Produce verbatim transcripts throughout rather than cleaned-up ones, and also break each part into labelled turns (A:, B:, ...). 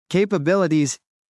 A: Capabilities.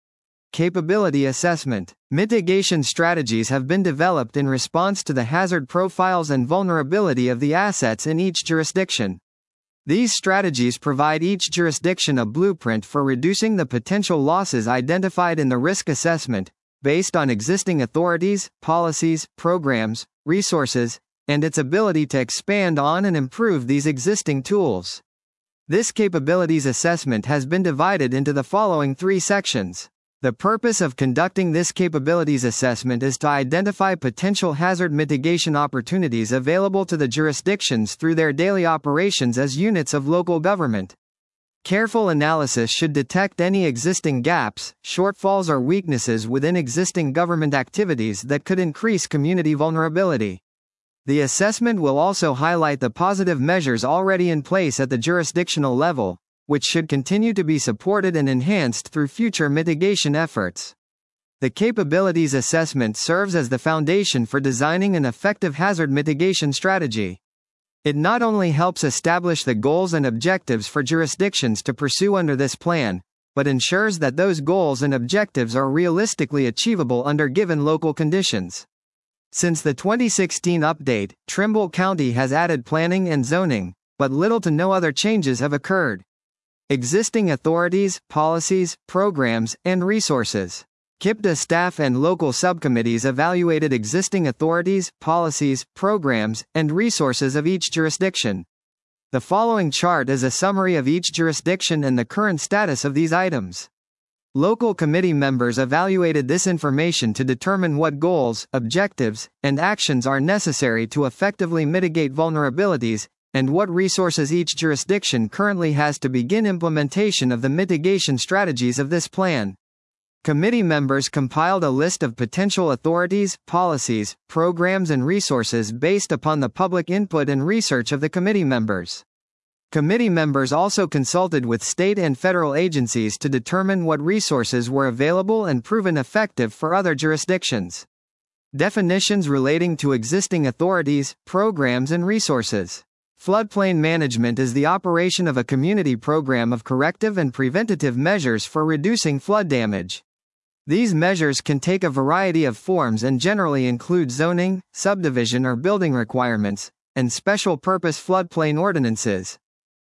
A: Capability assessment. Mitigation strategies have been developed in response to the hazard profiles and vulnerability of the assets in each jurisdiction. These strategies provide each jurisdiction a blueprint for reducing the potential losses identified in the risk assessment, based on existing authorities, policies, programs, resources, and its ability to expand on and improve these existing tools. This capabilities assessment has been divided into the following three sections. The purpose of conducting this capabilities assessment is to identify potential hazard mitigation opportunities available to the jurisdictions through their daily operations as units of local government. Careful analysis should detect any existing gaps, shortfalls, or weaknesses within existing government activities that could increase community vulnerability. The assessment will also highlight the positive measures already in place at the jurisdictional level, which should continue to be supported and enhanced through future mitigation efforts. The capabilities assessment serves as the foundation for designing an effective hazard mitigation strategy. It not only helps establish the goals and objectives for jurisdictions to pursue under this plan, but ensures that those goals and objectives are realistically achievable under given local conditions. Since the twenty sixteen update, Trimble County has added planning and zoning, but little to no other changes have occurred. Existing authorities, policies, programs, and resources. K I P D A staff and local subcommittees evaluated existing authorities, policies, programs, and resources of each jurisdiction. The following chart is a summary of each jurisdiction and the current status of these items. Local committee members evaluated this information to determine what goals, objectives, and actions are necessary to effectively mitigate vulnerabilities, and what resources each jurisdiction currently has to begin implementation of the mitigation strategies of this plan. Committee members compiled a list of potential authorities, policies, programs, and resources based upon the public input and research of the committee members. Committee members also consulted with state and federal agencies to determine what resources were available and proven effective for other jurisdictions. Definitions relating to existing authorities, programs, and resources. Floodplain management is the operation of a community program of corrective and preventative measures for reducing flood damage. These measures can take a variety of forms and generally include zoning, subdivision or building requirements, and special-purpose floodplain ordinances.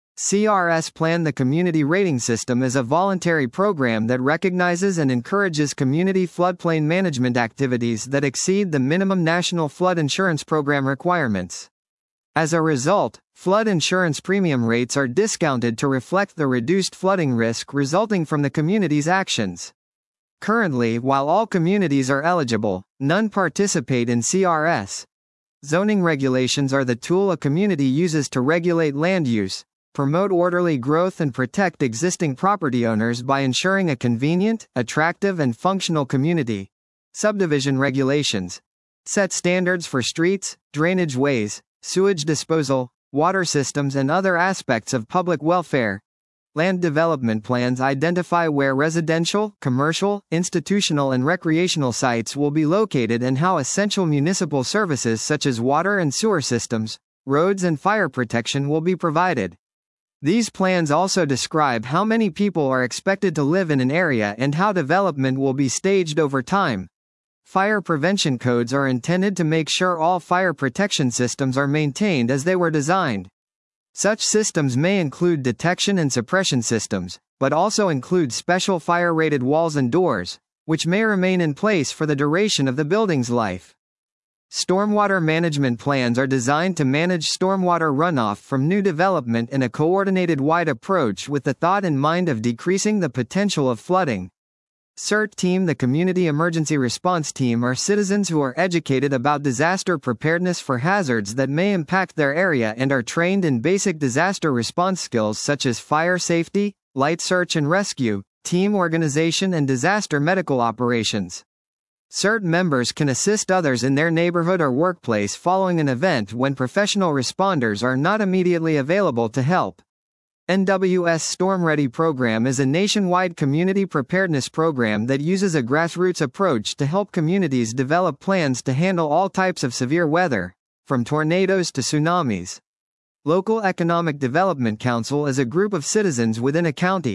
A: C R S Plan. The Community Rating System is a voluntary program that recognizes and encourages community floodplain management activities that exceed the minimum National Flood Insurance Program requirements. As a result, flood insurance premium rates are discounted to reflect the reduced flooding risk resulting from the community's actions. Currently, while all communities are eligible, none participate in C R S. Zoning regulations are the tool a community uses to regulate land use, promote orderly growth, and protect existing property owners by ensuring a convenient, attractive, and functional community. Subdivision regulations set standards for streets, drainage ways, sewage disposal, water systems, and other aspects of public welfare. Land development plans identify where residential, commercial, institutional, and recreational sites will be located and how essential municipal services such as water and sewer systems, roads, and fire protection will be provided. These plans also describe how many people are expected to live in an area and how development will be staged over time. Fire prevention codes are intended to make sure all fire protection systems are maintained as they were designed. Such systems may include detection and suppression systems, but also include special fire-rated walls and doors, which may remain in place for the duration of the building's life. Stormwater management plans are designed to manage stormwater runoff from new development in a coordinated wide approach with the thought in mind of decreasing the potential of flooding. CERT team. The Community Emergency Response Team are citizens who are educated about disaster preparedness for hazards that may impact their area and are trained in basic disaster response skills such as fire safety, light search and rescue, team organization, and disaster medical operations. CERT members can assist others in their neighborhood or workplace following an event when professional responders are not immediately available to help. N W S Storm Ready program is a nationwide community preparedness program that uses a grassroots approach to help communities develop plans to handle all types of severe weather, from tornadoes to tsunamis. Local Economic Development Council is a group of citizens within a county,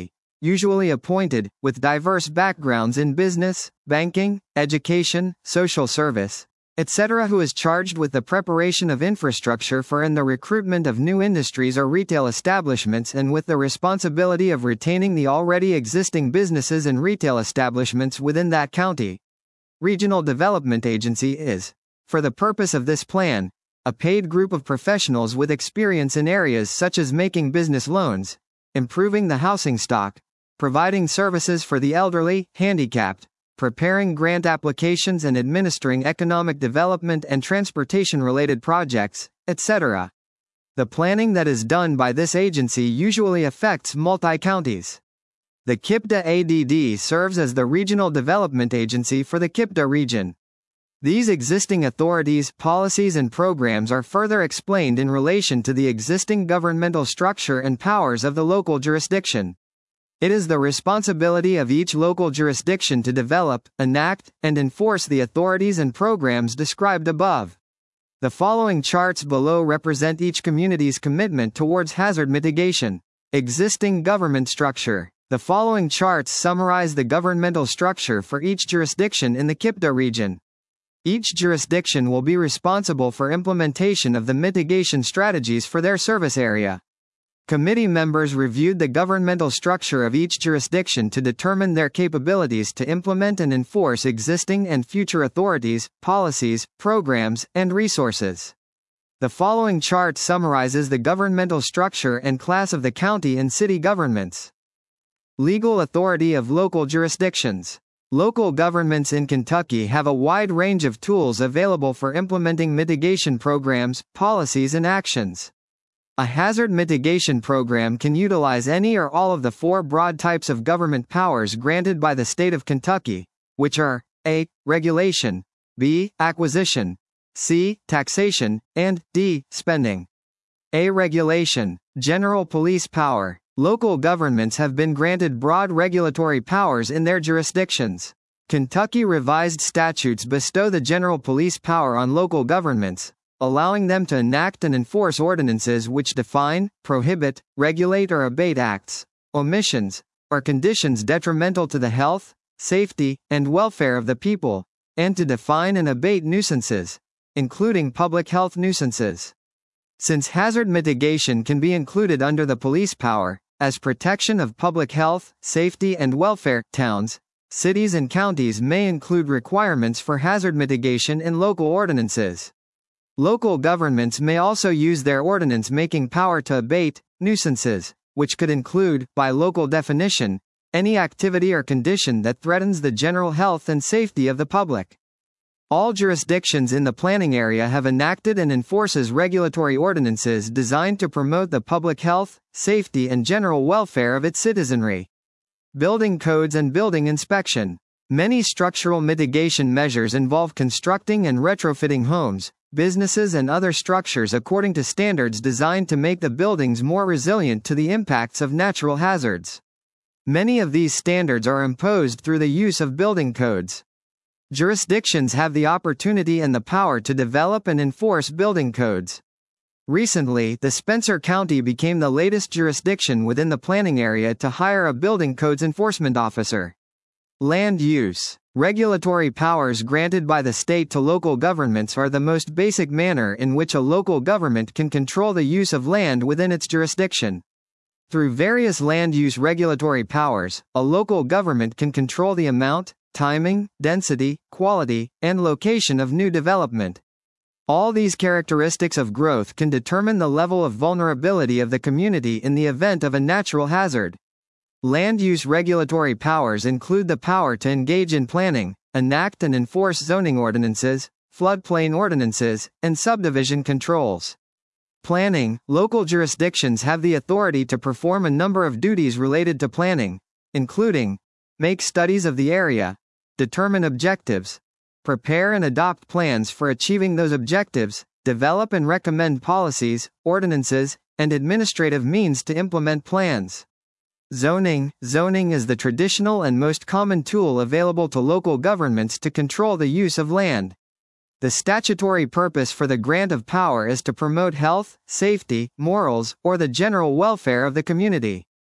A: usually appointed, with diverse backgrounds in business, banking, education, social service, et cetera, who is charged with the preparation of infrastructure for and the recruitment of new industries or retail establishments, and with the responsibility of retaining the already existing businesses and retail establishments within that county. Regional Development Agency is, for the purpose of this plan, a paid group of professionals with experience in areas such as making business loans, improving the housing stock, providing services for the elderly, handicapped, preparing grant applications and administering economic development and transportation-related projects, et cetera. The planning that is done by this agency usually affects multi-counties. The KIPDA A D D serves as the regional development agency for the KIPDA region. These existing authorities, policies and programs are further explained in relation to the existing governmental structure and powers of the local jurisdiction. It is the responsibility of each local jurisdiction to develop, enact, and enforce the authorities and programs described above. The following charts below represent each community's commitment towards hazard mitigation. Existing government structure. The following charts summarize the governmental structure for each jurisdiction in the KIPDA region. Each jurisdiction will be responsible for implementation of the mitigation strategies for their service area. Committee members reviewed the governmental structure of each jurisdiction to determine their capabilities to implement and enforce existing and future authorities, policies, programs, and resources. The following chart summarizes the governmental structure and class of the county and city governments. Legal authority of local jurisdictions. Local governments in Kentucky have a wide range of tools available for implementing mitigation programs, policies, and actions. A hazard mitigation program can utilize any or all of the four broad types of government powers granted by the state of Kentucky, which are A. Regulation, B. Acquisition, C. Taxation, and D. Spending. A. Regulation. General police power. Local governments have been granted broad regulatory powers in their jurisdictions. Kentucky revised statutes bestow the general police power on local governments, allowing them to enact and enforce ordinances which define, prohibit, regulate or abate acts, omissions, or conditions detrimental to the health, safety, and welfare of the people, and to define and abate nuisances, including public health nuisances. Since hazard mitigation can be included under the police power, as protection of public health, safety and welfare, towns, cities and counties may include requirements for hazard mitigation in local ordinances. Local governments may also use their ordinance-making power to abate nuisances, which could include, by local definition, any activity or condition that threatens the general health and safety of the public. All jurisdictions in the planning area have enacted and enforces regulatory ordinances designed to promote the public health, safety and general welfare of its citizenry. Building codes and building inspection. Many structural mitigation measures involve constructing and retrofitting homes, businesses and other structures according to standards designed to make the buildings more resilient to the impacts of natural hazards. Many of these standards are imposed through the use of building codes. Jurisdictions have the opportunity and the power to develop and enforce building codes. Recently, the Spencer County became the latest jurisdiction within the planning area to hire a building codes enforcement officer. Land use. Regulatory powers granted by the state to local governments are the most basic manner in which a local government can control the use of land within its jurisdiction. Through various land use regulatory powers, a local government can control the amount, timing, density, quality, and location of new development. All these characteristics of growth can determine the level of vulnerability of the community in the event of a natural hazard. Land use regulatory powers include the power to engage in planning, enact and enforce zoning ordinances, floodplain ordinances, and subdivision controls. Planning. Local jurisdictions have the authority to perform a number of duties related to planning, including make studies of the area, determine objectives, prepare and adopt plans for achieving those objectives, develop and recommend policies, ordinances, and administrative means to implement plans. Zoning. Zoning is the traditional and most common tool available to local governments to control the use of land. The statutory purpose for the grant of power is to promote health, safety, morals, or the general welfare of the community.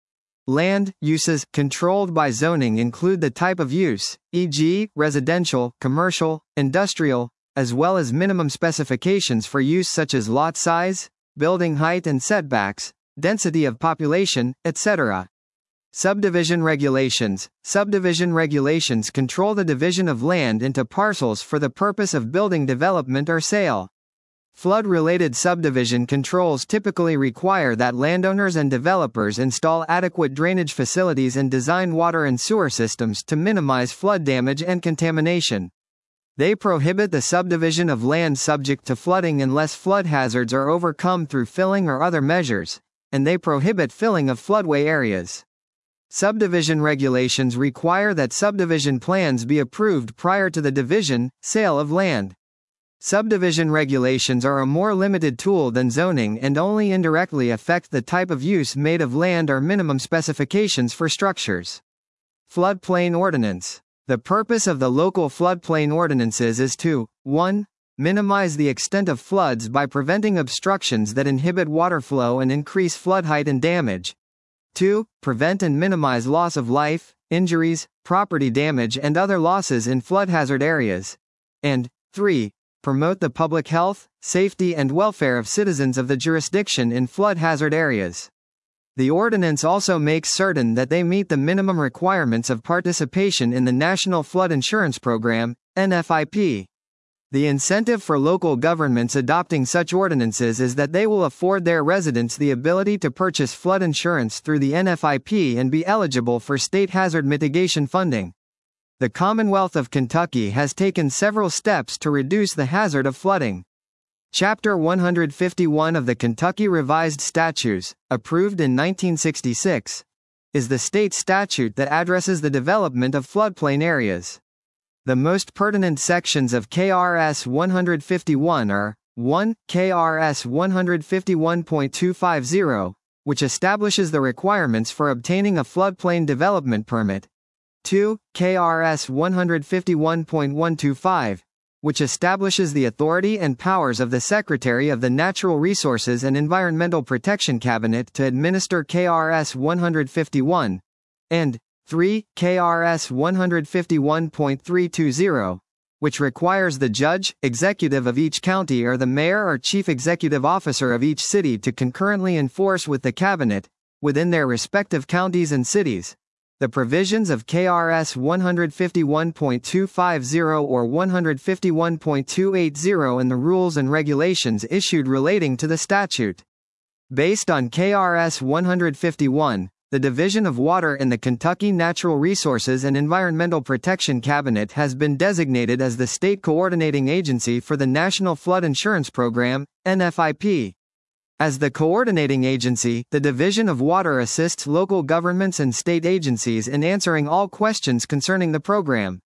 A: Land uses controlled by zoning include the type of use, for example, residential, commercial, industrial, as well as minimum specifications for use such as lot size, building height and setbacks, density of population, et cetera. Subdivision regulations. Subdivision regulations control the division of land into parcels for the purpose of building development or sale. Flood-related subdivision controls typically require that landowners and developers install adequate drainage facilities and design water and sewer systems to minimize flood damage and contamination. They prohibit the subdivision of land subject to flooding unless flood hazards are overcome through filling or other measures, and they prohibit filling of floodway areas. Subdivision regulations require that subdivision plans be approved prior to the division, sale of land. Subdivision regulations are a more limited tool than zoning and only indirectly affect the type of use made of land or minimum specifications for structures. Floodplain ordinance. The purpose of the local floodplain ordinances is to, one Minimize the extent of floods by preventing obstructions that inhibit water flow and increase flood height and damage. two Prevent and minimize loss of life, injuries, property damage and other losses in flood hazard areas. And three Promote the public health, safety and welfare of citizens of the jurisdiction in flood hazard areas. The ordinance also makes certain that they meet the minimum requirements of participation in the National Flood Insurance Program, N F I P. The incentive for local governments adopting such ordinances is that they will afford their residents the ability to purchase flood insurance through the N F I P and be eligible for state hazard mitigation funding. The Commonwealth of Kentucky has taken several steps to reduce the hazard of flooding. Chapter one hundred fifty-one of the Kentucky Revised Statutes, approved in nineteen sixty-six, is the state statute that addresses the development of floodplain areas. The most pertinent sections of K R S one hundred fifty-one are one K R S one fifty-one point two five zero, which establishes the requirements for obtaining a floodplain development permit, two K R S one fifty-one point one two five, which establishes the authority and powers of the Secretary of the Natural Resources and Environmental Protection Cabinet to administer K R S one fifty-one, and three K R S one fifty-one point three two zero, which requires the judge, executive of each county or the mayor or chief executive officer of each city to concurrently enforce with the cabinet, within their respective counties and cities, the provisions of K R S one fifty-one point two five zero or one fifty-one point two eight zero and the rules and regulations issued relating to the statute. Based on K R S one fifty-one, the Division of Water in the Kentucky Natural Resources and Environmental Protection Cabinet has been designated as the state coordinating agency for the National Flood Insurance Program, N F I P. As the coordinating agency, the Division of Water assists local governments and state agencies in answering all questions concerning the program.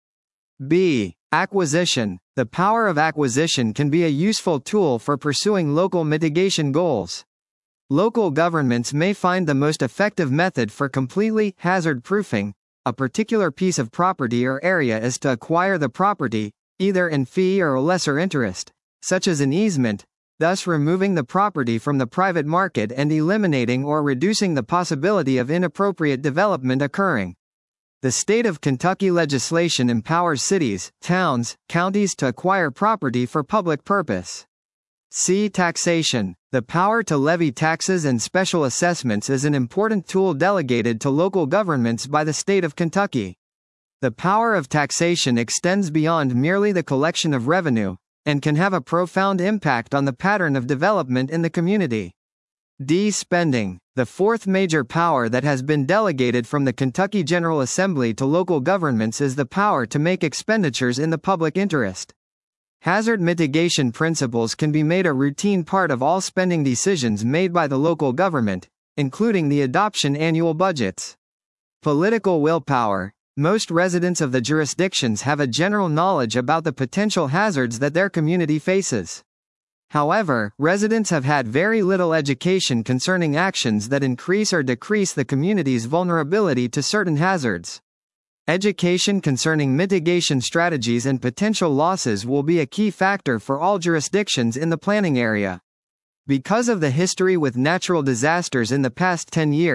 A: B. Acquisition. The power of acquisition can be a useful tool for pursuing local mitigation goals. Local governments may find the most effective method for completely hazard-proofing a particular piece of property or area is to acquire the property, either in fee or lesser interest, such as an easement, thus removing the property from the private market and eliminating or reducing the possibility of inappropriate development occurring. The state of Kentucky legislation empowers cities, towns, counties to acquire property for public purpose. C. Taxation. The power to levy taxes and special assessments is an important tool delegated to local governments by the state of Kentucky. The power of taxation extends beyond merely the collection of revenue, and can have a profound impact on the pattern of development in the community. D. Spending. The fourth major power that has been delegated from the Kentucky General Assembly to local governments is the power to make expenditures in the public interest. Hazard mitigation principles can be made a routine part of all spending decisions made by the local government, including the adoption annual budgets. Political willpower. Most residents of the jurisdictions have a general knowledge about the potential hazards that their community faces. However, residents have had very little education concerning actions that increase or decrease the community's vulnerability to certain hazards. Education concerning mitigation strategies and potential losses will be a key factor for all jurisdictions in the planning area. Because of the history with natural disasters in the past ten years,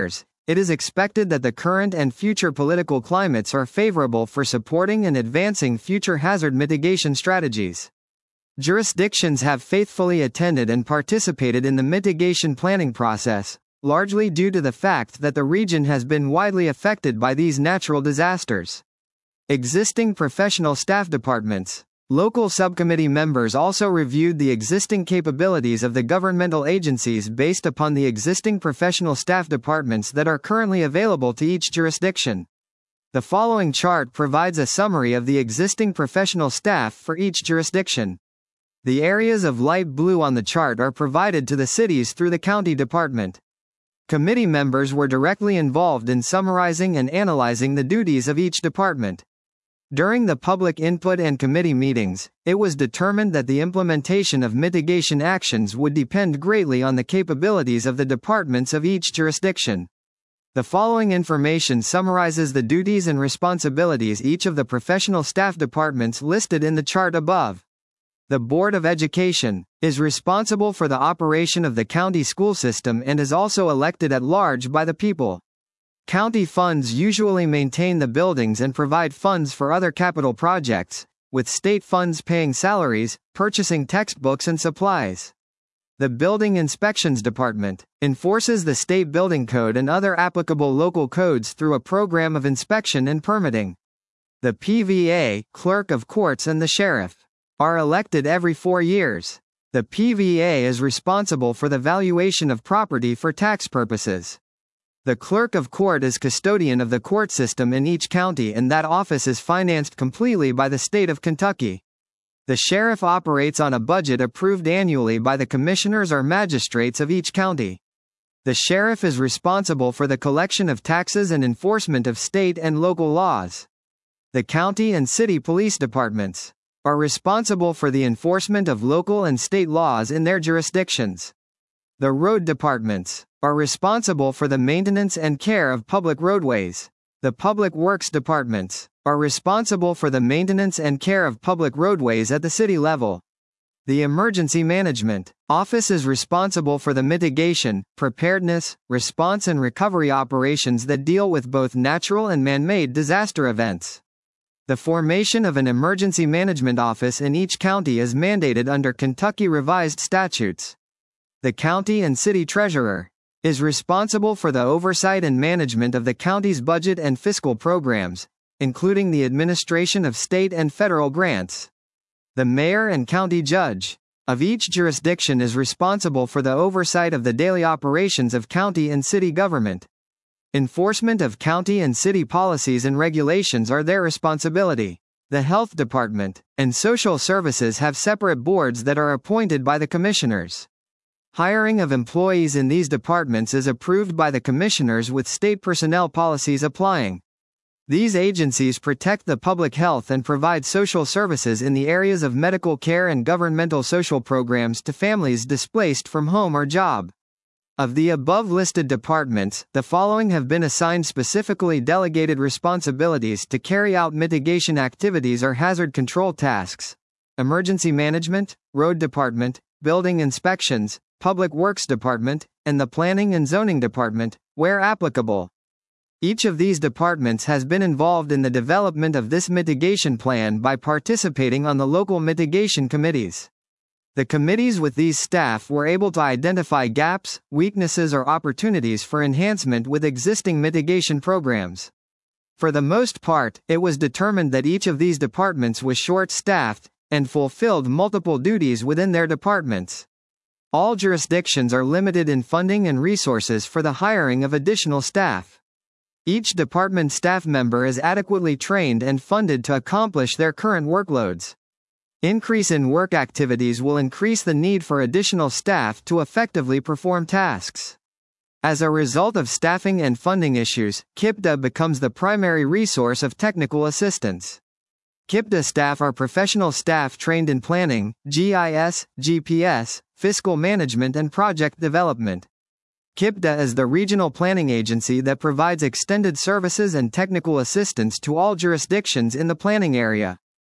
A: It is expected that the current and future political climates are favorable for supporting and advancing future hazard mitigation strategies. Jurisdictions have faithfully attended and participated in the mitigation planning process, largely due to the fact that the region has been widely affected by these natural disasters. Existing professional staff departments. Local subcommittee members also reviewed the existing capabilities of the governmental agencies based upon the existing professional staff departments that are currently available to each jurisdiction. The following chart provides a summary of the existing professional staff for each jurisdiction. The areas of light blue on the chart are provided to the cities through the county department. Committee members were directly involved in summarizing and analyzing the duties of each department. During the public input and committee meetings, it was determined that the implementation of mitigation actions would depend greatly on the capabilities of the departments of each jurisdiction. The following information summarizes the duties and responsibilities each of the professional staff departments listed in the chart above. The Board of Education is responsible for the operation of the county school system and is also elected at large by the people. County funds usually maintain the buildings and provide funds for other capital projects, with state funds paying salaries, purchasing textbooks and supplies. The Building Inspections Department enforces the state building code and other applicable local codes through a program of inspection and permitting. The P V A, Clerk of Courts and the Sheriff are elected every four years. The P V A is responsible for the valuation of property for tax purposes. The Clerk of Court is custodian of the court system in each county, and that office is financed completely by the state of Kentucky. The Sheriff operates on a budget approved annually by the commissioners or magistrates of each county. The Sheriff is responsible for the collection of taxes and enforcement of state and local laws. The county and city police departments are responsible for the enforcement of local and state laws in their jurisdictions. The road departments are responsible for the maintenance and care of public roadways. The public works departments are responsible for the maintenance and care of public roadways at the city level. The Emergency Management Office is responsible for the mitigation, preparedness, response and recovery operations that deal with both natural and man-made disaster events. The formation of an emergency management office in each county is mandated under Kentucky revised statutes. The county and city treasurer is responsible for the oversight and management of the county's budget and fiscal programs, including the administration of state and federal grants. The mayor and county judge of each jurisdiction is responsible for the oversight of the daily operations of county and city government. Enforcement of county and city policies and regulations are their responsibility. The Health Department and Social Services have separate boards that are appointed by the commissioners. Hiring of employees in these departments is approved by the commissioners with state personnel policies applying. These agencies protect the public health and provide social services in the areas of medical care and governmental social programs to families displaced from home or job. Of the above listed departments, the following have been assigned specifically delegated responsibilities to carry out mitigation activities or hazard control tasks: Emergency Management, Road Department, Building Inspections, Public Works Department, and the Planning and Zoning Department, where applicable. Each of these departments has been involved in the development of this mitigation plan by participating on the local mitigation committees. The committees with these staff were able to identify gaps, weaknesses or opportunities for enhancement with existing mitigation programs. For the most part, it was determined that each of these departments was short-staffed and fulfilled multiple duties within their departments. All jurisdictions are limited in funding and resources for the hiring of additional staff. Each department staff member is adequately trained and funded to accomplish their current workloads. Increase in work activities will increase the need for additional staff to effectively perform tasks. As a result of staffing and funding issues, K I P D A becomes the primary resource of technical assistance. K I P D A staff are professional staff trained in planning, G I S, G P S, fiscal management and project development. K I P D A is the regional planning agency that provides extended services and technical assistance to all jurisdictions in the planning area.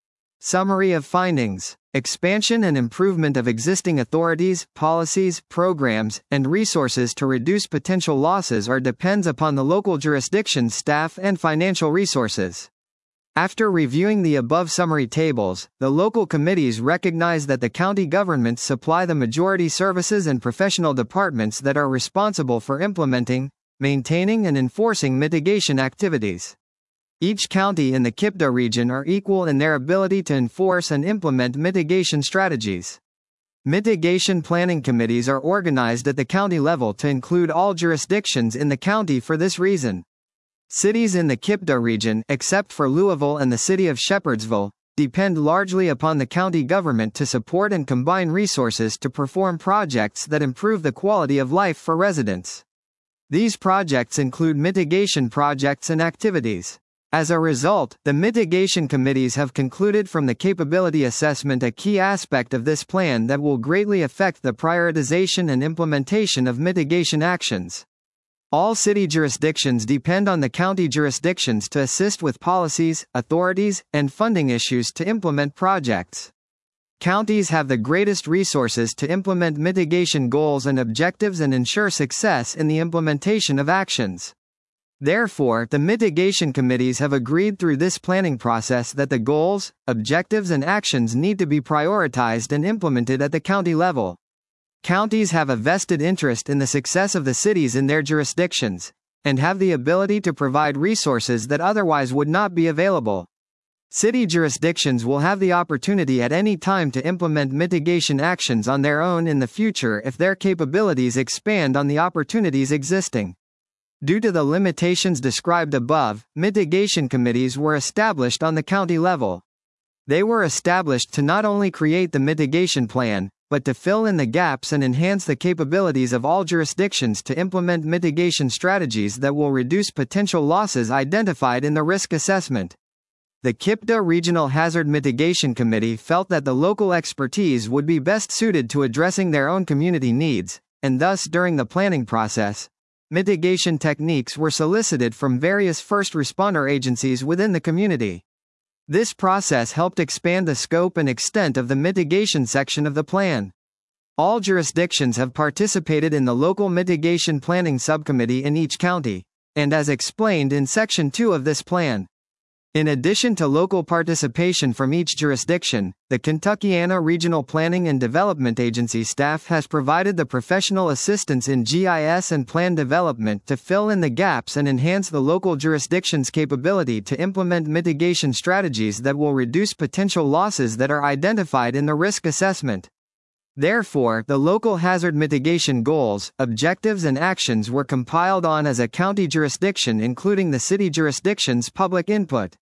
A: Summary of findings. Expansion and improvement of existing authorities, policies, programs, and resources to reduce potential losses or depends upon the local jurisdiction's staff and financial resources. After reviewing the above summary tables, the local committees recognize that the county governments supply the majority services and professional departments that are responsible for implementing, maintaining and enforcing mitigation activities. Each county in the KIPDA region are equal in their ability to enforce and implement mitigation strategies. Mitigation planning committees are organized at the county level to include all jurisdictions in the county for this reason. Cities in the KIPDA region, except for Louisville and the city of Shepherdsville, depend largely upon the county government to support and combine resources to perform projects that improve the quality of life for residents. These projects include mitigation projects and activities. As a result, the mitigation committees have concluded from the capability assessment a key aspect of this plan that will greatly affect the prioritization and implementation of mitigation actions. All city jurisdictions depend on the county jurisdictions to assist with policies, authorities, and funding issues to implement projects. Counties have the greatest resources to implement mitigation goals and objectives and ensure success in the implementation of actions. Therefore, the mitigation committees have agreed through this planning process that the goals, objectives, and actions need to be prioritized and implemented at the county level. Counties have a vested interest in the success of the cities in their jurisdictions, and have the ability to provide resources that otherwise would not be available. City jurisdictions will have the opportunity at any time to implement mitigation actions on their own in the future if their capabilities expand on the opportunities existing. Due to the limitations described above, mitigation committees were established on the county level. They were established to not only create the mitigation plan, but to fill in the gaps and enhance the capabilities of all jurisdictions to implement mitigation strategies that will reduce potential losses identified in the risk assessment. The KIPDA Regional Hazard Mitigation Committee felt that the local expertise would be best suited to addressing their own community needs, and thus during the planning process, mitigation techniques were solicited from various first responder agencies within the community. This process helped expand the scope and extent of the mitigation section of the plan. All jurisdictions have participated in the local mitigation planning subcommittee in each county, and as explained in Section two of this plan. In addition to local participation from each jurisdiction, the Kentuckiana Regional Planning and Development Agency staff has provided the professional assistance in G I S and plan development to fill in the gaps and enhance the local jurisdiction's capability to implement mitigation strategies that will reduce potential losses that are identified in the risk assessment. Therefore, the local hazard mitigation goals, objectives and actions were compiled on as a county jurisdiction including the city jurisdiction's public input.